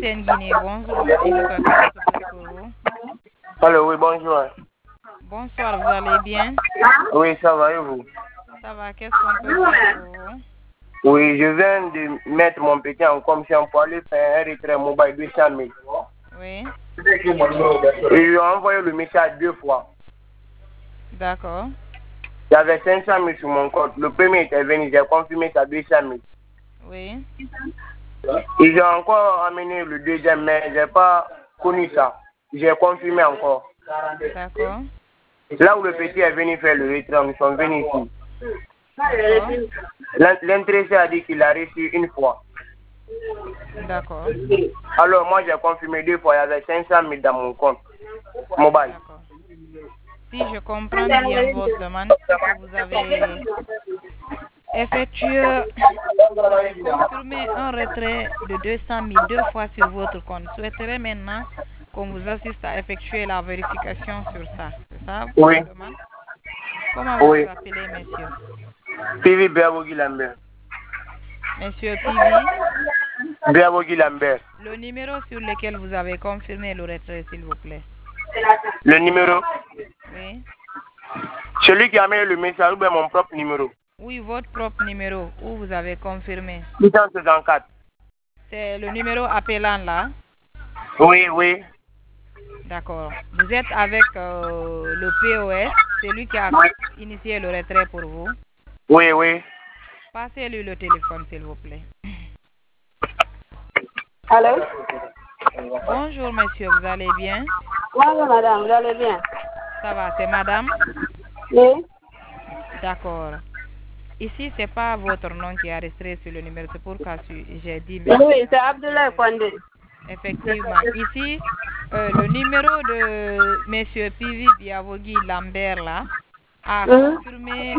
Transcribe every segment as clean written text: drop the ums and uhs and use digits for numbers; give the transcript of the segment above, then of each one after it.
MTN Guinée, bonjour, monsieur, quoi que je peux faire pour vous? Allô, oui, bonjour. Bonsoir, vous allez bien? Oui, ça va et vous? Ça va, qu'est-ce qu'on peut faire pour vous? Oui, je viens de mettre mon petit en commission pour aller faire un retrait mobile 200 000. Oui, Et ils ont envoyé le message 2 fois. d'accord. Il y avait 500 000 sur mon compte. Le premier était venu, j'ai confirmé ça 200 000. Oui, Ils ont encore amené le deuxième, mais je n'ai pas connu ça. J'ai confirmé encore. d'accord. Là où le petit est venu faire le retrait, nous sommes venus ici. D'accord. L'intéressé a dit qu'il a reçu une fois. D'accord. Alors moi j'ai confirmé 2 fois, il y avait 500 000 dans mon compte mobile. D'accord. Si je comprends bien votre demande, c'est que vous avez effectué, vous avez confirmé un retrait de 200 000 2 fois sur votre compte. Souhaiterez maintenant qu'on vous assiste à effectuer la vérification sur ça. C'est ça Oui. votre demande? Comment vous Oui. vous appelez, monsieur? Pivi Béabogi Lambert. Monsieur Pivi, Béabogi Lambert. le numéro sur lequel vous avez confirmé le retrait, s'il vous plaît. Le numéro, Oui. celui qui a mis le message ou bien mon propre numéro. Oui, votre propre numéro où vous avez confirmé. 664. C'est le numéro appelant là. Oui, oui. D'accord. Vous êtes avec le POS, c'est lui qui a initié le retrait pour vous. Oui, oui. Passez-lui le téléphone, s'il vous plaît. Allô? Bonjour, monsieur, vous allez bien? Bonjour, madame, vous allez bien? Ça va, c'est madame? Oui? D'accord. Ici, c'est pas votre nom qui est enregistré sur le numéro, c'est pourquoi j'ai dit monsieur. Oui, c'est Abdoulaye Kondé. Effectivement. Ici, le numéro de monsieur Pivi Biavogi Lambert là a confirmé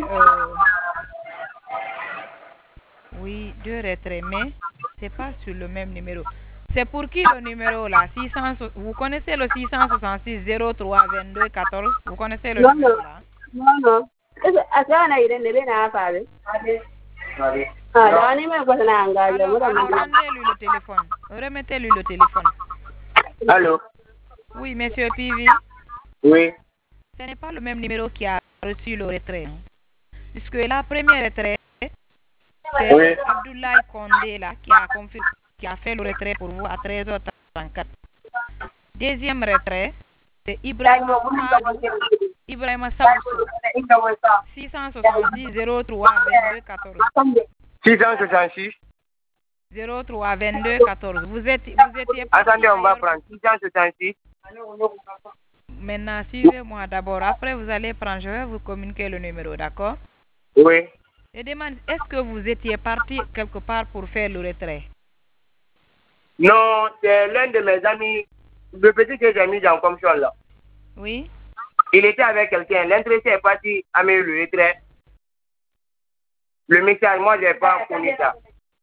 oui, 2 retraits, mais c'est pas sur le même numéro. C'est pour qui le numéro là? 600, vous connaissez le 666 03 22 14? Vous connaissez le numéro là? Non, non. Asana irene be na afabe. Ah, dani me ko na engagé. Alors, rendez-lui le téléphone. Remettez-lui le téléphone. Allô? Oui, monsieur Pivi. Oui. Ce n'est pas le même numéro qui a reçu le retrait. Puisque la première retrait, c'est Oui. Abdoulaye Kondé là, qui a fait le retrait pour vous à 13h34. Deuxième retrait, c'est Ibrahima Saboussou, 670 03 22 14. 666. 03 22 14. Vous étiez parti Attendez, on va ailleurs. prendre 666. Maintenant, suivez-moi d'abord. Après, vous allez prendre, je vais vous communiquer le numéro, d'accord? Oui. Je demande, est-ce que vous étiez parti quelque part pour faire le retrait? Non, c'est l'un de mes amis, le petit que j'ai mis en commission là. Oui? Il était avec quelqu'un, l'intéressé est parti à mettre le retrait. Le message, moi, je n'ai pas connu ça.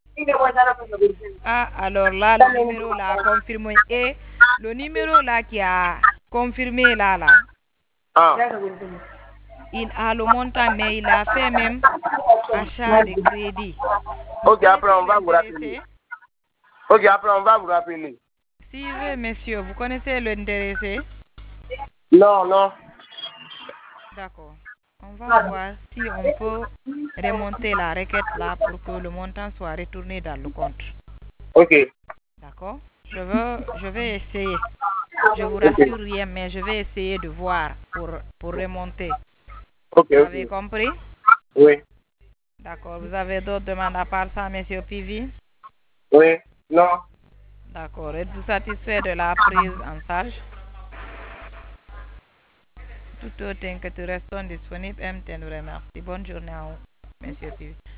Ah, alors là, le numéro là a confirmé. Et le numéro là qui a confirmé là, Ah. il a le montant, mais il a fait même achat de crédit. Ok, après on va vous rappeler. Ok, après on va vous rappeler. Si oui, monsieur, vous connaissez l'intéressé? Non, non. D'accord. On va voir si on peut remonter la requête là pour que le montant soit retourné dans le compte. Ok. D'accord? Je vais essayer. Je vous rassure rien, mais je vais essayer de voir pour remonter. Ok. Vous avez compris? Oui. D'accord. Vous avez d'autres demandes à part ça, monsieur Pivi? Oui. Non. D'accord. Êtes-vous satisfait de la prise en charge? Tout autre que tu restes disponible, MTN vous remercie. Bonne journée à vous, monsieur Pivi.